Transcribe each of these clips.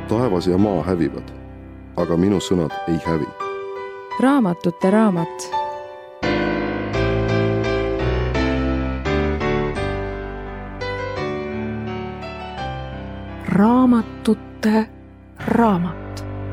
taevas ja maa hävivad, aga minu sõnad ei hävi. Raamatute raamat. Raamatute raamat.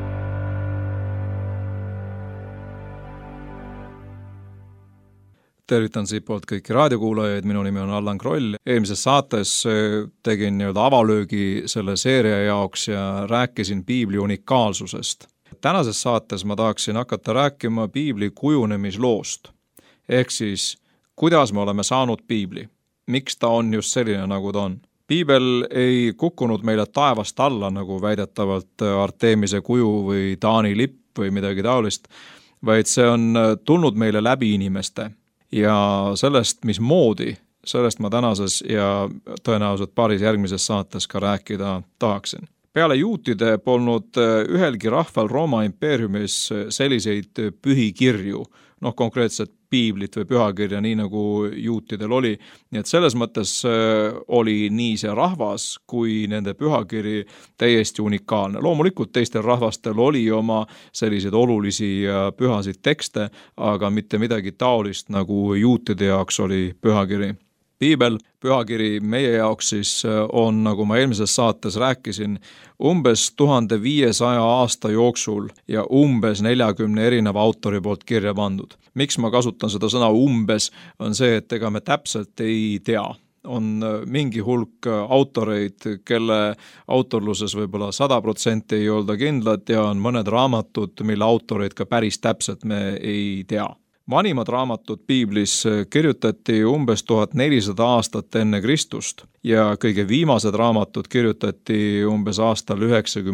Tervitan siit poolt kõiki raadiokuulajaid, minu nimi on Allan Kroll. Eelmises saates tegin avalöögi selle seeria jaoks ja rääkisin piibli unikaalsusest. Tänases saates ma tahaksin hakata rääkima piibli kujunemisloost. Ehk siis, kuidas me oleme saanud piibli? Miks ta on just selline, nagu ta on? Piibel ei kukkunud meile taevast alla, nagu väidetavalt Artemise kuju või Taani lipp või midagi taolist, vaid see on tulnud meile läbi inimeste. Ja sellest, mismoodi, sellest ma tänases ja tõenäoliselt paaris järgmises saates ka rääkida tahaksin. Peale juutide polnud ühelgi rahval Rooma impeeriumis selliseid pühikirju, konkreetselt piiblit või pühakirja, nii nagu juutidel oli. Nii et selles mõttes oli nii see rahvas kui nende pühakiri täiesti unikaalne. Loomulikult teistel rahvastel oli oma selliseid olulisi ja pühasid tekste, aga mitte midagi taolist, nagu juutide jaoks oli pühakiri. Piibel, pühakiri meie jaoks siis on, nagu ma eelmises saates rääkisin, umbes 1500 aasta jooksul ja umbes 40 erineva autori poolt kirja pandud. Miks ma kasutan seda sõna umbes, on see, et ega me täpselt ei tea. On mingi hulk autoreid, kelle autorluses võib-olla 100% ei olda kindlad ja on mõned raamatud, mille autoreid ka päris täpselt me ei tea. Vanimad raamatud piiblis kirjutati umbes 1400 aastat enne Kristust ja kõige viimased raamatud kirjutati umbes aastal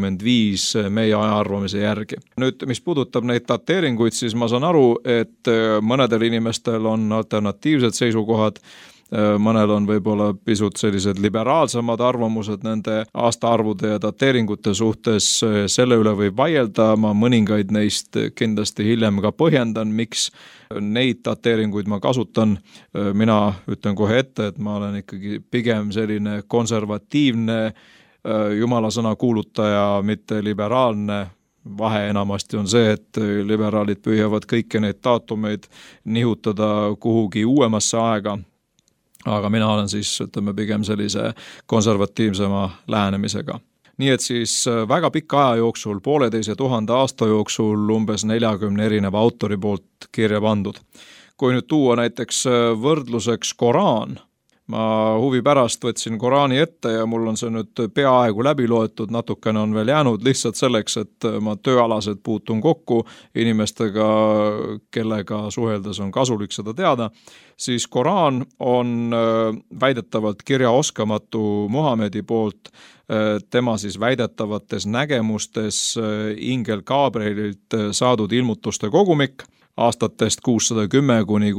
95 meie ajaarvamise järgi. Nüüd, mis puudutab neid dateeringuid, siis ma saan aru, et mõnedel inimestel on alternatiivsed seisukohad, mõnel on võib-olla pisut sellised liberaalsemad arvamused nende aastaarvude ja dateeringute suhtes, selle üle võib vaielda, ma mõningaid neist kindlasti hiljem ka põhjendan, miks neid dateeringuid ma kasutan. Mina ütlen kohe ette, et ma olen ikkagi pigem selline konservatiivne jumala sõna kuulutaja, mitte liberaalne. Vahe enamasti on see, et liberaalid püüavad kõiki neid daatumeid nihutada kuhugi uuemasse aega, aga mina olen siis, pigem sellise konservatiivsema lähenemisega. Nii et siis väga pika aja jooksul, 1500 aasta jooksul umbes 40 erineva autori poolt kirja pandud. Kui nüüd tuua näiteks võrdluseks Koraan, ma huvi pärast võtsin Koraani ette ja mul on see nüüd peaaegu läbi loetud, natukene on veel jäänud lihtsalt selleks, et ma tööalaselt puutun kokku inimestega, kellega suheldes on kasulik seda teada, siis Koraan on väidetavalt kirjaoskamatu Muhamedi poolt, tema siis väidetavates nägemustes ingel Gabrielilt saadud ilmutuste kogumik, aastatest 610 kuni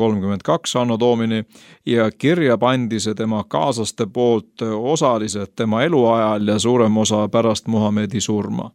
632 anno domini ja kirja pandi see tema kaaslaste poolt osaliselt tema eluajal ja suurem osa pärast Muhamedi surma.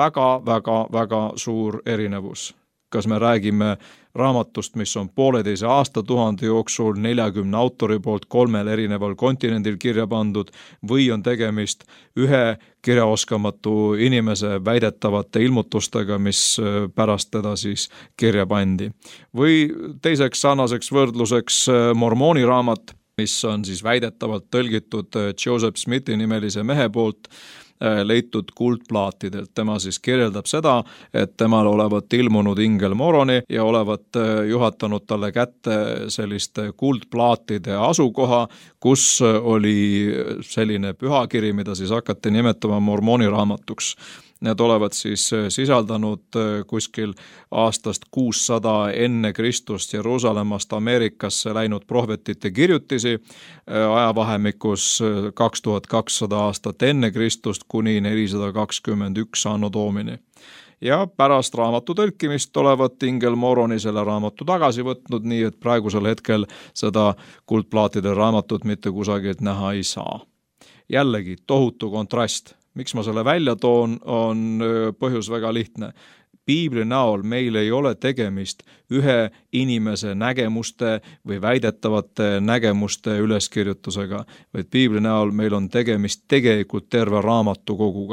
Väga suur erinevus. Kas me räägime raamatust, mis on 1,5 aastatuhande jooksul 40 autori poolt 3 erineval kontinendil kirja pandud või on tegemist ühe kirjaoskamatu inimese väidetavate ilmutustega, mis pärast teda siis kirja pandi. Või teiseks sarnaseks võrdluseks Mormoni raamat, mis on siis väidetavalt tõlgitud Joseph Smithi nimelise mehe poolt, leitud kuldplaatidelt. Tema siis kirjeldab seda, et temal olevat ilmunud ingel Moroni ja olevat juhatanud talle kätte selliste kuldplaatide asukoha, kus oli selline pühakiri, mida siis hakati nimetama Mormoni raamatuks. Need olevat siis sisaldanud kuskil aastast 600 enne Kristust Jeruusalemmast Ameerikasse läinud prohvetite kirjutisi ajavahemikus 2200 aastat enne Kristust kuni 421 anno domini. Ja pärast raamatu tõlkimist olevat ingel Moroni selle raamatu tagasi võtnud, nii et praegusel hetkel seda kuldplaatide raamatut mitte kusagilt näha ei saa. Jällegi tohutu kontrast. Miks ma selle välja toon, on põhjus väga lihtne. Piibli näol meil ei ole tegemist ühe inimese nägemuste või väidetavate nägemuste üleskirjutusega, vaid piibli näol meil on tegemist tegelikult terve raamatukoguga.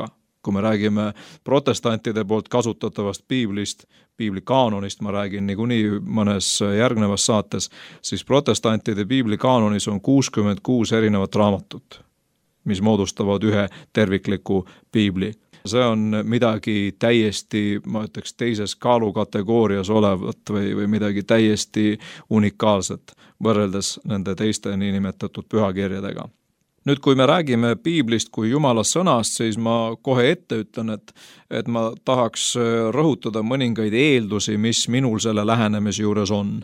kui me räägime protestantide poolt kasutatavast piiblist, piibli kaanonist ma räägin niikuinii mõnes järgnevas saates, siis protestantide piibli kaanonis on 66 erinevat raamatut, mis moodustavad ühe tervikliku piibli. See on midagi täiesti, ma ütleks, teises kaalukategoorias olevat või midagi täiesti unikaalset võrreldes nende teiste niinimetatud pühakirjadega. Nüüd, kui me räägime piiblist kui Jumala sõnast, siis ma kohe ette ütlen, et ma tahaks rõhutada mõningaid eeldusi, mis minul selle lähenemise juures on.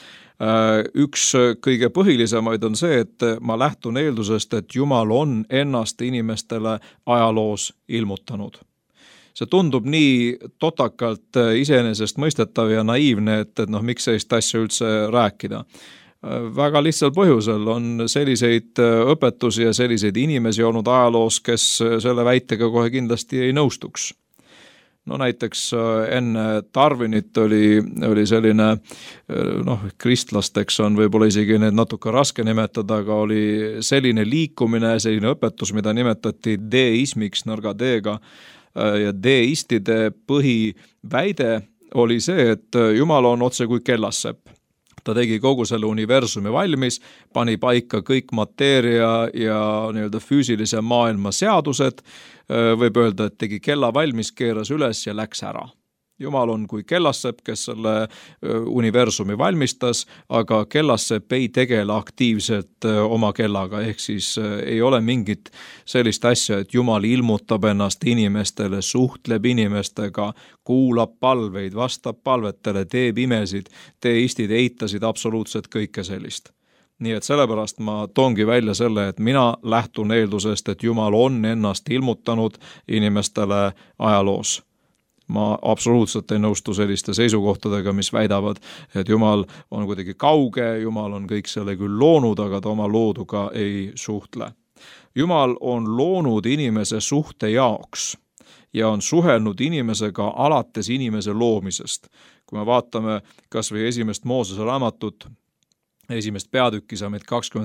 Üks kõige põhilisemaid on see, et ma lähtun eeldusest, et Jumal on ennast inimestele ajaloos ilmutanud. See tundub nii totakalt iseenesest mõistetav ja naiivne, et miks sellist asja üldse rääkida. Väga lihtsal põhjusel on selliseid õpetusi ja selliseid inimesi olnud ajaloos, kes selle väitega kohe kindlasti ei nõustuks. No näiteks enne Darwinit oli selline, kristlasteks on võib-olla isegi need natuke raske nimetada, aga oli selline liikumine, selline õpetus, mida nimetati deismiks nõrga D-ga ja deistide põhiväide oli see, et Jumal on otse kui kellassepp. Ta tegi kogu selle universumi valmis, pani paika kõik mateeria ja nii-öelda füüsilise maailma seadused, võib öelda, et tegi kella valmis, keeras üles ja läks ära. Jumal on kui kellassepp, kes selle universumi valmistas, aga kellassepp ei tegele aktiivselt oma kellaga, ehk siis ei ole mingit sellist asja, et Jumal ilmutab ennast inimestele, suhtleb inimestega, kuulab palveid, vastab palvetele, teeb imesid, deistid eitasid absoluutselt kõike sellist. Nii et sellepärast ma toongi välja selle, et mina lähtun eeldusest, et Jumal on ennast ilmutanud inimestele ajaloos. Ma absoluutselt ei nõustu selliste seisukohtadega, mis väidavad, et Jumal on kuidagi kauge, Jumal on kõik selle küll loonud, aga ta oma looduga ei suhtle. Jumal on loonud inimese suhte jaoks ja on suhelnud inimesega alates inimese loomisest. Kui me vaatame kas või esimest Moosese raamatut, esimest peatükki saamid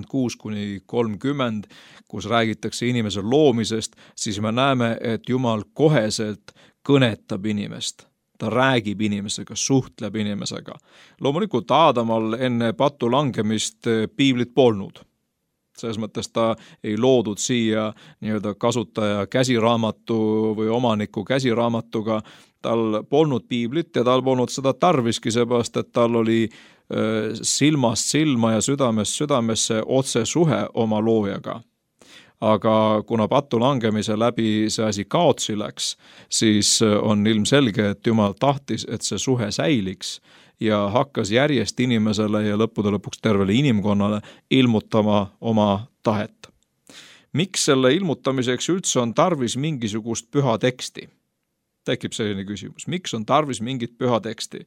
26-30, kus räägitakse inimese loomisest, siis me näeme, et Jumal koheselt kõnetab inimest. Ta räägib inimesega, suhtleb inimesega. Loomulikult Aadamal enne patu langemist piiblit polnud. Selles mõttes ta ei loodud siia nii-öelda kasutaja käsiraamatu või omaniku käsiraamatuga. Tal polnud piiblit ja tal polnud seda tarviski, seepärast, et tal oli silmast silma ja südamest südamesse otse suhe oma loojaga. Aga kuna patu langemise läbi see asi kaotsi läks, siis on ilmselge, et Jumal tahtis, et see suhe säiliks ja hakkas järjest inimesele ja lõppude lõpuks tervele inimkonnale ilmutama oma tahet. Miks selle ilmutamiseks üldse on tarvis mingisugust püha teksti? Tekib selline küsimus. Miks on tarvis mingit püha teksti?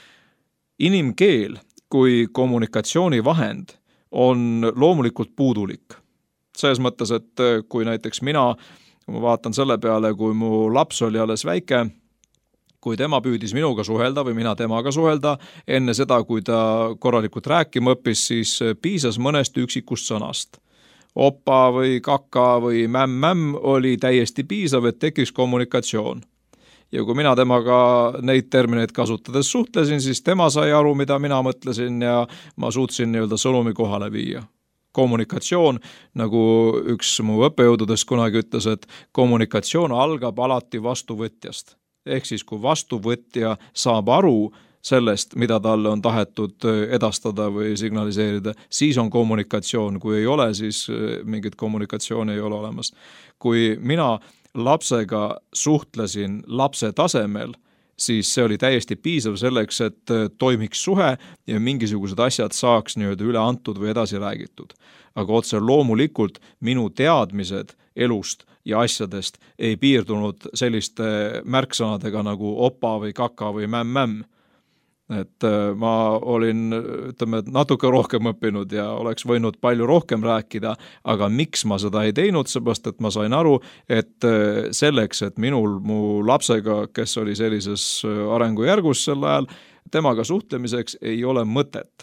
Inimkeel kui kommunikatsioonivahend on loomulikult puudulik. Selles mõttes, et kui näiteks ma vaatan selle peale, kui mu laps oli alles väike, kui tema püüdis minuga suhelda või mina temaga suhelda, enne seda, kui ta korralikult rääkima õppis, siis piisas mõnest üksikust sõnast. Opa või kaka või mämm oli täiesti piisav, et tekiks kommunikatsioon. Ja kui mina temaga neid termineid kasutades suhtlesin, siis tema sai aru, mida mina mõtlesin ja ma suutsin nii-öelda sõnumi kohale viia. Kommunikatsioon, nagu üks mu õppejõududest kunagi ütles, et kommunikatsioon algab alati vastuvõtjast. Ehk siis, kui vastuvõtja saab aru sellest, mida talle on tahetud edastada või signaliseerida, siis on kommunikatsioon. Kui ei ole, siis mingit kommunikatsiooni ei ole olemas. Kui mina lapsega suhtlesin lapse tasemel, siis see oli täiesti piisav selleks, et toimiks suhe ja mingisugused asjad saaks nii-öelda üle antud või edasi räägitud. Aga otse loomulikult minu teadmised elust ja asjadest ei piirdunud selliste märksõnadega nagu opa või kaka või mämm. Et ma olin, natuke rohkem õppinud ja oleks võinud palju rohkem rääkida, aga miks ma seda ei teinud, seepärast, et ma sain aru, et selleks, et mu lapsega, kes oli sellises arengujärgus sel ajal, temaga suhtlemiseks ei ole mõtet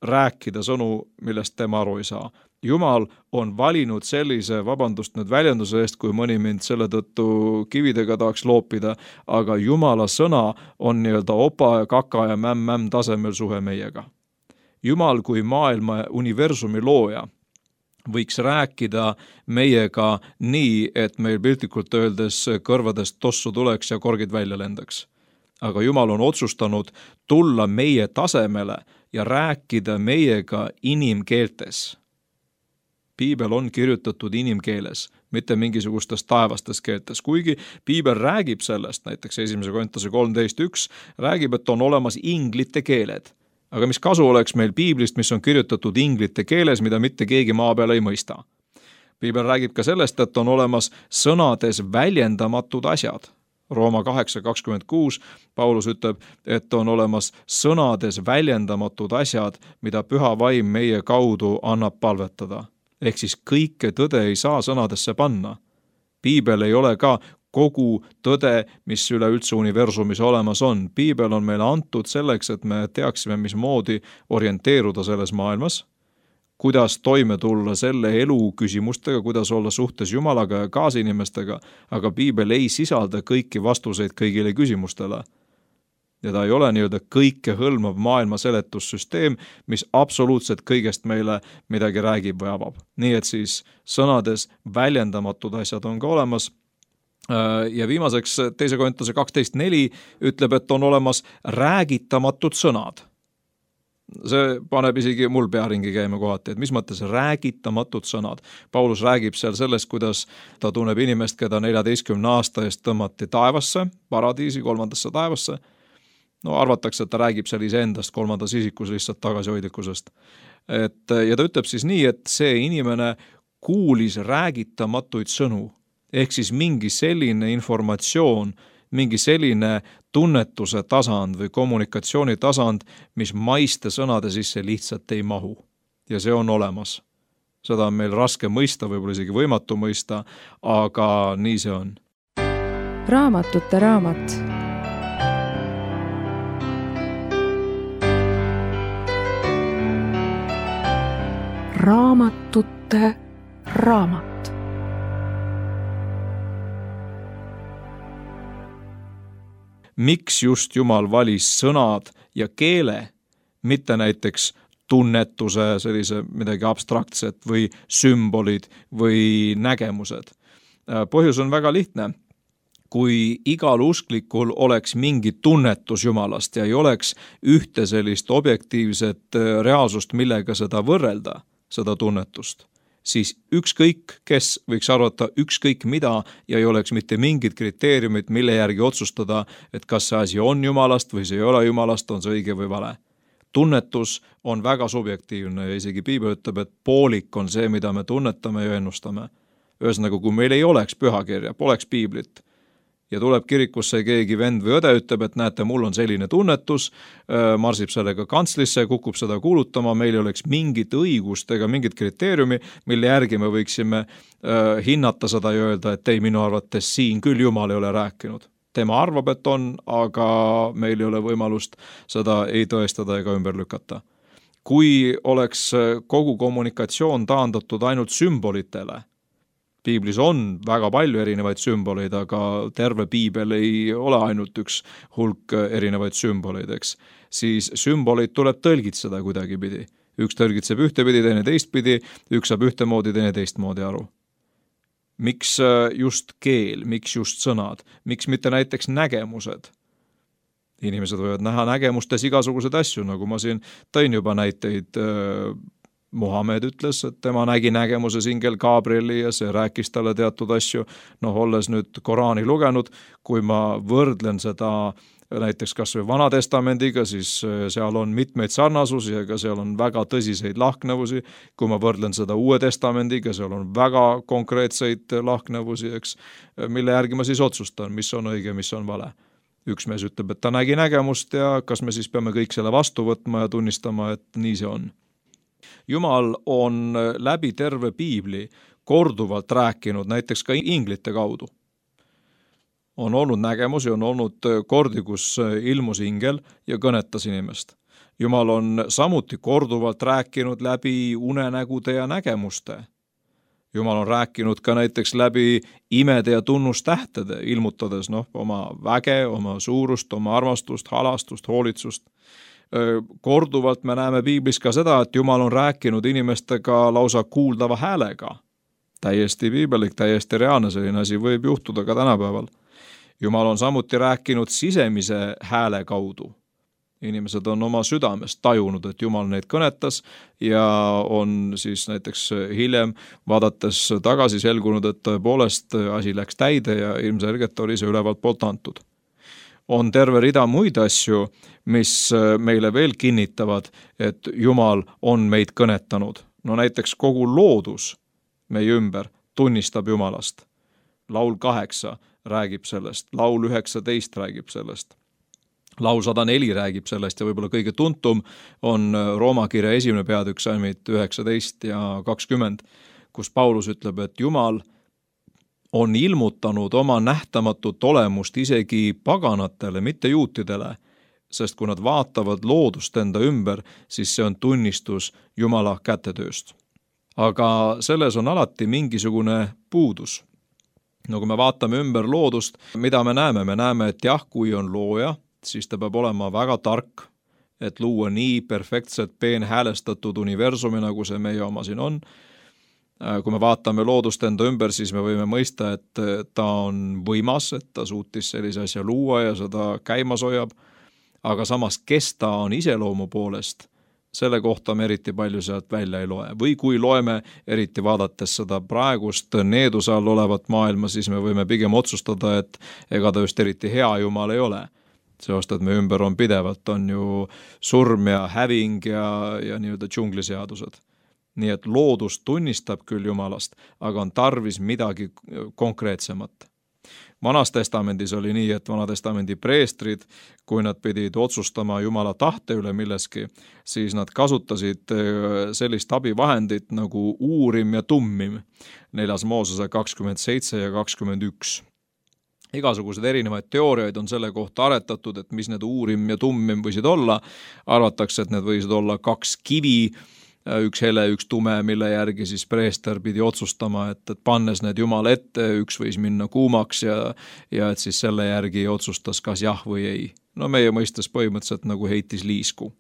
rääkida sõnu, millest tema aru ei saa. Jumal on valinud sellise, vabandust nüüd väljenduse eest, kui mõni mind selle tõttu kividega tahaks loopida, aga Jumala sõna on nii-öelda opa ja kaka ja mämm tasemel suhe meiega. Jumal kui maailma universumi looja võiks rääkida meiega nii, et meil piltlikult öeldes kõrvadest tossu tuleks ja korgid välja lendaks. Aga Jumal on otsustanud tulla meie tasemele ja rääkida meiega inimkeeltes. Piibel on kirjutatud inimkeeles, mitte mingisugustes taevastes keeltes. Kuigi Piibel räägib sellest, näiteks 1. Korintuse 13.1, räägib, et on olemas inglite keeled. Aga mis kasu oleks meil Piiblist, mis on kirjutatud inglite keeles, mida mitte keegi maa peal ei mõista? Piibel räägib ka sellest, et on olemas sõnades väljendamatud asjad. Rooma 8.26 Paulus ütleb, et on olemas sõnades väljendamatud asjad, mida püha vaim meie kaudu annab palvetada. Ehk siis kõike tõde ei saa sõnadesse panna. Piibel ei ole ka kogu tõde, mis üleüldse universumis olemas on. Piibel on meile antud selleks, et me teaksime, mismoodi orienteeruda selles maailmas, kuidas toime tulla selle elu küsimustega, kuidas olla suhtes Jumalaga ja kaasinimestega, aga Piibel ei sisalda kõiki vastuseid kõigile küsimustele. Ja ta ei ole nii-öelda kõike hõlmav maailma seletussüsteem, mis absoluutselt kõigest meile midagi räägib või avab. Nii et siis sõnades väljendamatud asjad on ka olemas. Ja viimaseks 2. Korintuse 12.4 ütleb, et on olemas räägitamatud sõnad. See paneb isegi mul pearingi käima kohati, et mis mõttes räägitamatud sõnad. Paulus räägib seal sellest, kuidas ta tunneb inimest, keda 14 aasta eest tõmmati taevasse, paradiisi 3. taevasse. No arvatakse, et ta räägib seal iseendast 3. isikus lihtsalt tagasihoidlikkusest. Ja ta ütleb siis nii, et see inimene kuulis räägitamatuid sõnu, ehk siis mingi selline informatsioon, mingi selline tunnetuse tasand või kommunikatsiooni tasand, mis maiste sõnade sisse lihtsalt ei mahu. Ja see on olemas. Seda on meil raske mõista, võib-olla isegi võimatu mõista, aga nii see on. Raamatute raamat. Raamatute raamat. Miks just Jumal valis sõnad ja keele, mitte näiteks tunnetuse, sellise midagi abstraktset või sümbolid või nägemused? Põhjus on väga lihtne. Kui igal usklikul oleks mingi tunnetus Jumalast ja ei oleks ühte sellist objektiivset reaalsust, millega seda võrrelda, seda tunnetust, siis ükskõik, kes võiks arvata ükskõik mida ja ei oleks mitte mingid kriteeriumid, mille järgi otsustada, et kas see asi on Jumalast või see ei ole Jumalast, on see õige või vale. Tunnetus on väga subjektiivne ja isegi Piibel ütleb, et poolik on see, mida me tunnetame ja ennustame. Ühesõnaga, kui meil ei oleks pühakirja, poleks Piiblit, ja tuleb kirikusse keegi vend või õde, ütleb, et näete, mul on selline tunnetus, marsib sellega kantslisse, kukub seda kuulutama, meil ei oleks mingit õigust ega mingit kriteeriumi, mille järgi me võiksime hinnata seda ja öelda, et ei, minu arvates siin küll Jumal ei ole rääkinud. Tema arvab, et on, aga meil ei ole võimalust seda ei tõestada ega ümber lükata. Kui oleks kogu kommunikatsioon taandatud ainult sümbolitele, Piiblis on väga palju erinevaid sümboleid, aga terve Piibel ei ole ainult üks hulk erinevaid sümboleid, eks. Siis sümboleid tuleb tõlgitseda kuidagi pidi. Üks tõlgitseb ühtepidi, teine teistpidi, üks saab ühtemoodi, teine teistmoodi aru. Miks just keel, miks just sõnad, miks mitte näiteks nägemused? Inimesed võivad näha nägemustes igasuguseid asju, nagu ma siin tõin juba näiteid. Muhamed ütles, et tema nägi nägemuses ingel Gabrieli ja see rääkis talle teatud asju. Olles nüüd Koraani lugenud, kui ma võrdlen seda näiteks kas või Vanatestamendiga, siis seal on mitmeid sarnasusi, aga seal on väga tõsiseid lahknevusi. Kui ma võrdlen seda Uue Testamendiga, seal on väga konkreetseid lahknevusi, eks, mille järgi ma siis otsustan, mis on õige, mis on vale. Üks mees ütleb, et ta nägi nägemust ja kas me siis peame kõik selle vastu võtma ja tunnistama, et nii see on. Jumal on läbi terve Piibli korduvalt rääkinud näiteks ka inglite kaudu. On olnud nägemusi, on olnud kordi, kus ilmus ingel ja kõnetas inimest. Jumal on samuti korduvalt rääkinud läbi unenägude ja nägemuste. Jumal on rääkinud ka näiteks läbi imede ja tunnustähtede, ilmutades oma väge, oma suurust, oma armastust, halastust, hoolitsust. Korduvalt me näeme piiblis ka seda, et Jumal on rääkinud inimestega lausa kuuldava häälega. Täiesti piibelik, täiesti reaalne, selline asi võib juhtuda ka tänapäeval. Jumal on samuti rääkinud sisemise hääle kaudu. Inimesed on oma südamest tajunud, et Jumal neid kõnetas ja on siis näiteks hiljem vaadates tagasi selgunud, et tõepoolest asi läks täide ja ilmselgelt oli see ülevalt poolt antud. On terve rida muid asju, mis meile veel kinnitavad, et Jumal on meid kõnetanud. No näiteks kogu loodus meie ümber tunnistab Jumalast. Laul 8 räägib sellest, laul 19 räägib sellest. Laul 104 räägib sellest ja võib-olla kõige tuntum on Rooma kirja 1. peatükk salmid 19 ja 20, kus Paulus ütleb, et Jumal on ilmutanud oma nähtamatut olemust isegi paganatele, mitte juutidele, sest kui nad vaatavad loodust enda ümber, siis see on tunnistus Jumala kätetööst. Aga selles on alati mingisugune puudus. No kui me vaatame ümber loodust, mida me näeme? Me näeme, et jah, kui on looja, siis ta peab olema väga tark, et luua nii perfektselt peenhäälestatud universumi, nagu see meie oma siin on. Kui me vaatame loodust enda ümber, siis me võime mõista, et ta on võimas, et ta suutis sellise asja luua ja seda käimas hoiab, aga samas, kes ta on iseloomu poolest, selle kohta me eriti palju sealt välja ei loe. Või kui loeme, eriti vaadates seda praegust needuse all olevat maailma, siis me võime pigem otsustada, et ega ta just eriti hea Jumal ei ole. Seost, et me ümber on pidevalt, on ju surm ja häving ja nii-öelda džungliseadused. Nii et loodus tunnistab küll Jumalast, aga on tarvis midagi konkreetsemat. Vanas testamendis oli nii, et Vana testamendi preestrid, kui nad pidid otsustama Jumala tahte üle milleski, siis nad kasutasid sellist abivahendit nagu uurim ja tummim, 4. Moosese 27 ja 21. Igasugused erinevaid teooriaid on selle kohta aretatud, et mis need uurim ja tummim võisid olla. Arvatakse, et need võisid olla 2 kivi, üks hele, üks tume, mille järgi siis preester pidi otsustama, et pannes need Jumala ette, üks võis minna kuumaks ja et siis selle järgi otsustas kas jah või ei. No meie mõistes põhimõtteliselt nagu heitis liisku.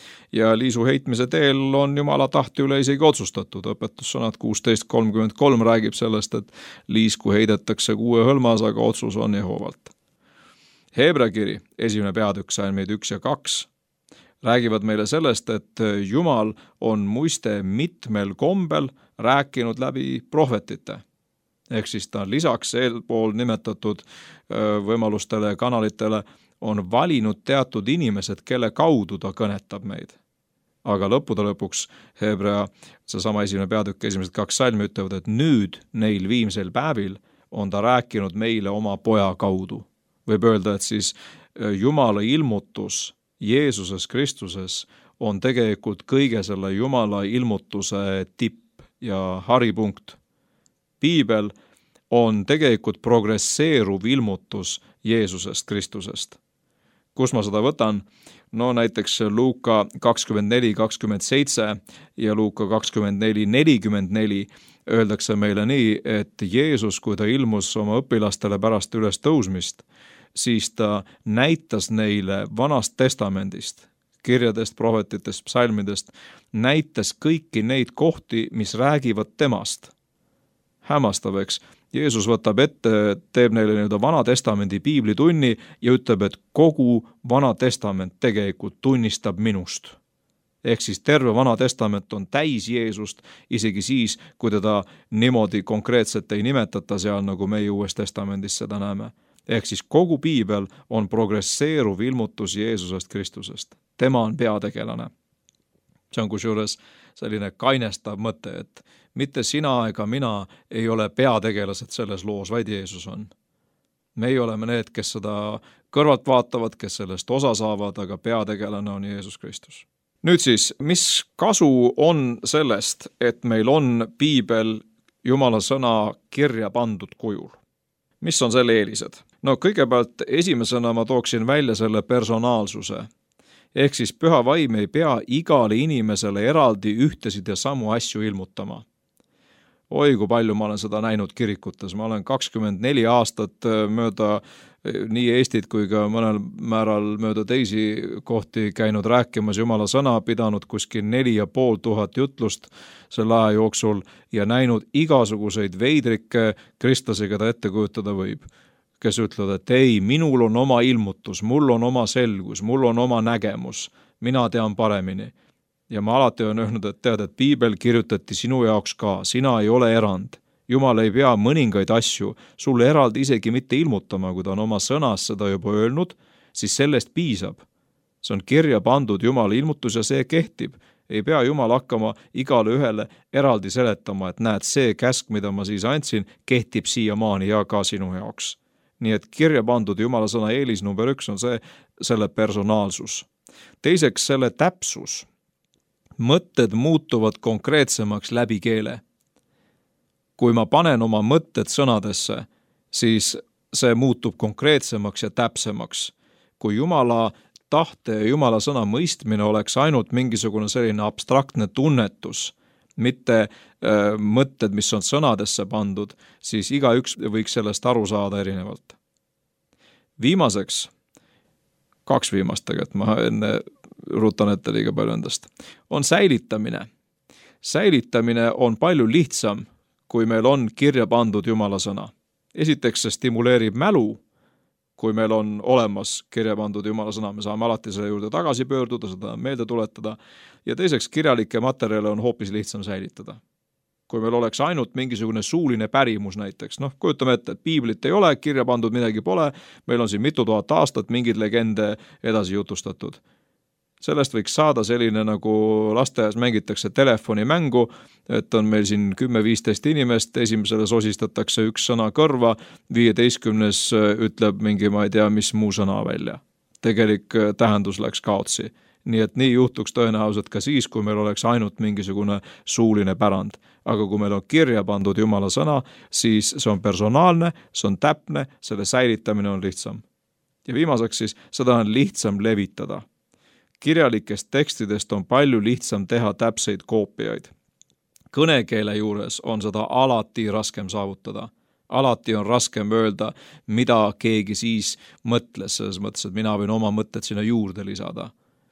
Ja liisu heitmise teel on Jumala tahte üle isegi otsustatud. Õpetussõnad 16.33 räägib sellest, et liisku heidetakse 6 hõlmas, aga otsus on Jehovalt. Heebrea kiri, 1. peatükk salmid 1 ja 2 räägivad meile sellest, et Jumal on muiste mitmel kombel rääkinud läbi prohvetite. Ehk siis ta lisaks eelpool nimetatud võimalustele ja kanalitele on valinud teatud inimesed, kelle kaudu ta kõnetab meid. Aga lõppude lõpuks Heebrea, seesama 1. peatükk, esimesed 2 salmi ütlevad, et nüüd neil viimsel päevil on ta rääkinud meile oma poja kaudu. Võib öelda, et siis Jumala ilmutus Jeesuses Kristuses on tegelikult kõige selle Jumala ilmutuse tipp ja haripunkt. Piibel on tegelikult progresseeruv ilmutus Jeesusest Kristusest. Kus ma seda võtan? No näiteks Luuka 24:27 ja Luuka 24:44 öeldakse meile nii, et Jeesus, kui ta ilmus oma õpilastele pärast üles tõusmist, siis ta näitas neile Vanast testamendist, kirjadest, prohvetitest, psalmidest, näitas kõiki neid kohti, mis räägivad temast. Hämmastav, eks? Jeesus võtab ette, teeb neile nii-öelda Vana testamendi piiblitunni ja ütleb, et kogu Vana testament tegelikult tunnistab minust. Ehk siis terve Vana testament on täis Jeesust, isegi siis, kui teda niimoodi konkreetselt ei nimetata seal, nagu meie Uues testamendis seda näeme. Ehk siis kogu piibel on progresseeruv ilmutus Jeesusest Kristusest. Tema on peategelane. See on kusjuures selline kainestav mõte, et mitte sina ega mina ei ole peategelased selles loos, vaid Jeesus on. Meie oleme need, kes seda kõrvalt vaatavad, kes sellest osa saavad, aga peategelane on Jeesus Kristus. Nüüd siis, mis kasu on sellest, et meil on piibel Jumala sõna kirja pandud kujul? Mis on selle eelised? No kõigepealt esimesena ma tooksin välja selle personaalsuse. Ehk siis püha vaim ei pea igale inimesele eraldi ühtesid ja samu asju ilmutama. Oi, kui palju ma olen seda näinud kirikutes. Ma olen 24 aastat mööda nii Eestit kui ka mõnel määral mööda teisi kohti käinud rääkimas Jumala sõna, pidanud kuskil 4500 jutlust selle aja jooksul ja näinud igasuguseid veidrikke kristlasi, keda ette kujutada võib, kes ütlevad, et ei, minul on oma ilmutus, mul on oma selgus, mul on oma nägemus, mina tean paremini. Ja ma alati olen öelnud, et tead, et Piibel kirjutati sinu jaoks ka, sina ei ole erand. Jumal ei pea mõningaid asju sulle eraldi isegi mitte ilmutama, kui ta on oma sõnas seda juba öelnud, siis sellest piisab. See on kirja pandud Jumala ilmutus ja see kehtib. Ei pea Jumal hakkama igale ühele eraldi seletama, et näed, see käsk, mida ma siis andsin, kehtib siiamaani ja ka sinu jaoks. Nii et kirja pandud Jumala sõna eelis number 1 on see, selle personaalsus. Teiseks selle täpsus. Mõtted muutuvad konkreetsemaks läbi keele. Kui ma panen oma mõtted sõnadesse, siis see muutub konkreetsemaks ja täpsemaks. Kui Jumala tahte ja Jumala sõna mõistmine oleks ainult mingisugune selline abstraktne tunnetus, mitte mõtted, mis on sõnadesse pandud, siis igaüks võiks sellest aru saada erinevalt. Viimaseks, 2 viimast tegelikult, ma enne rutan ette liiga palju endast, on säilitamine. Säilitamine on palju lihtsam, kui meil on kirja pandud Jumala sõna. Esiteks see stimuleerib mälu, kui meil on olemas kirja pandud Jumala sõna, me saame alati selle juurde tagasi pöörduda, seda meelde tuletada, ja teiseks kirjalikke materjale on hoopis lihtsam säilitada. Kui meil oleks ainult mingisugune suuline pärimus näiteks, kujutame ette, et Piiblit ei ole, kirja pandud midagi pole, meil on siin mitu tuhat aastat mingeid legende edasi jutustatud. Sellest võiks saada selline, nagu lasteaias mängitakse telefonimängu, et on meil siin 10-15 inimest, esimesele sosistatakse 1 sõna kõrva, 15 ütleb mingi, ma ei tea, mis muu sõna välja. Tegelik tähendus läks kaotsi. Nii et nii juhtuks tõenäoliselt ka siis, kui meil oleks ainult mingisugune suuline pärand. Aga kui meil on kirja pandud Jumala sõna, siis see on personaalne, see on täpne, selle säilitamine on lihtsam. Ja viimaseks siis, seda on lihtsam levitada. Kirjalikest tekstidest on palju lihtsam teha täpseid koopiaid. Kõnekeele juures on seda alati raskem saavutada. Alati on raskem öelda, mida keegi siis mõtles, selles mõttes, et mina võin oma mõtted sinna juurde lisada.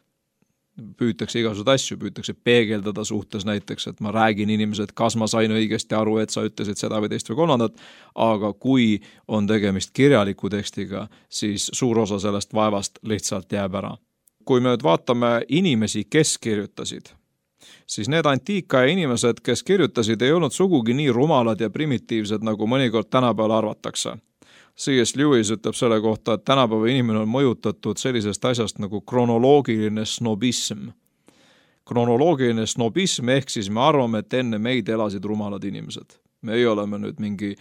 Püütakse igasugused asju, püütakse peegeldada suhtes näiteks, et ma räägin inimesed, kas ma sain õigesti aru, et sa ütlesid seda või teist või kolmandat, aga kui on tegemist kirjaliku tekstiga, siis suur osa sellest vaevast lihtsalt jääb ära. Kui me nüüd vaatame inimesi, kes kirjutasid, siis need antiikaja inimesed, kes kirjutasid, ei olnud sugugi nii rumalad ja primitiivsed, nagu mõnikord tänapäeval arvatakse. C.S. Lewis ütleb selle kohta, et tänapäeva inimene on mõjutatud sellisest asjast nagu kronoloogiline snobism. Kronoloogiline snobism ehk siis me arvame, et enne meid elasid rumalad inimesed. Me ei oleme nüüd mingi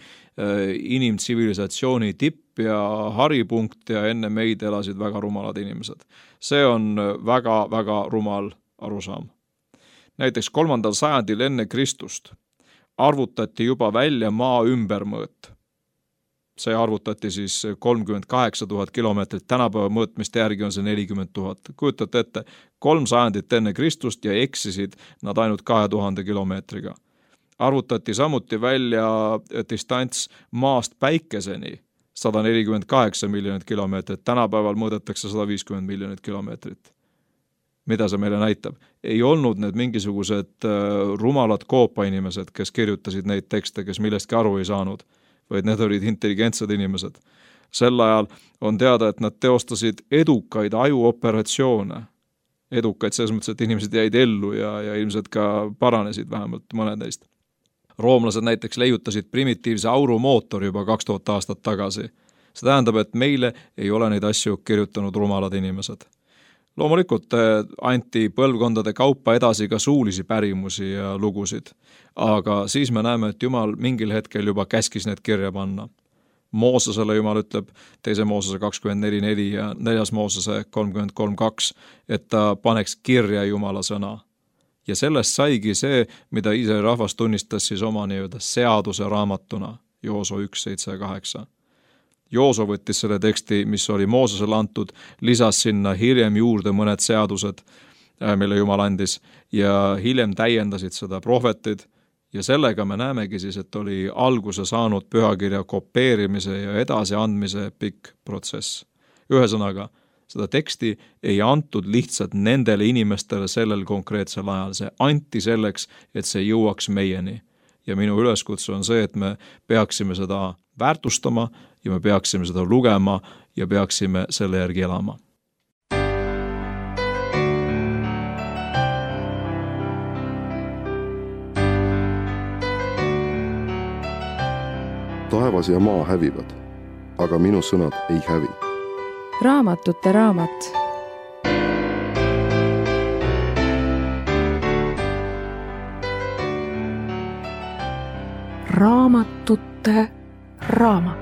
inimtsivilisatsiooni tipp ja haripunkt ja enne meid elasid väga rumalad inimesed. See on väga rumal arusaam. Näiteks 3. sajandil enne Kristust arvutati juba välja maa ümbermõõt. See arvutati siis 38 000 kilomeetrit, tänapäeva mõõtmiste järgi on see 40 000. Kujutate ette, 3 sajandit enne Kristust ja eksisid nad ainult 2000 kilomeetriga. Arvutati samuti välja distants maast päikeseni 148 miljonit kilomeetrit, tänapäeval mõõdetakse 150 miljonit kilomeetrit. Mida see meile näitab? Ei olnud need mingisugused rumalad koopainimesed, kes kirjutasid neid tekste, kes millestki aru ei saanud, vaid need olid intelligentsed inimesed. Sel ajal on teada, et nad teostasid edukaid ajuoperatsioone. Edukaid selles mõttes, et inimesed jäid ellu ja ilmselt ka paranesid vähemalt mõned neist. Roomlased näiteks leiutasid primitiivse aurumootori juba 2000 aastat tagasi. See tähendab, et meile ei ole neid asju kirjutanud rumalad inimesed. Loomulikult anti põlvkondade kaupa edasi ka suulisi pärimusi ja lugusid, aga siis me näeme, et Jumal mingil hetkel juba käskis need kirja panna. Moosesele Jumal ütleb 2. Moosese 24.4 ja 4. Moosese 33.2, et ta paneks kirja Jumala sõna. Ja sellest saigi see, mida Iisraeli rahvas tunnistas siis oma seaduse raamatuna, Joosua 1.7.8. Jooso võttis selle teksti, mis oli Moosesele antud, lisas sinna hiljem juurde mõned seadused, mille Jumal andis, ja hiljem täiendasid seda prohvetid ja sellega me näemegi siis, et oli alguse saanud pühakirja kopeerimise ja edasiandmise pikk protsess. Ühesõnaga, seda teksti ei antud lihtsalt nendele inimestele sellel konkreetsel ajal, see anti selleks, et see jõuaks meieni. Ja minu üleskutse on see, et me peaksime seda väärtustama ja me peaksime seda lugema ja peaksime selle järgi elama. Taevas ja maa hävivad, aga minu sõnad ei hävi. Raamatute raamat. Raamatute raamat.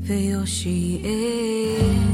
ペヨシエ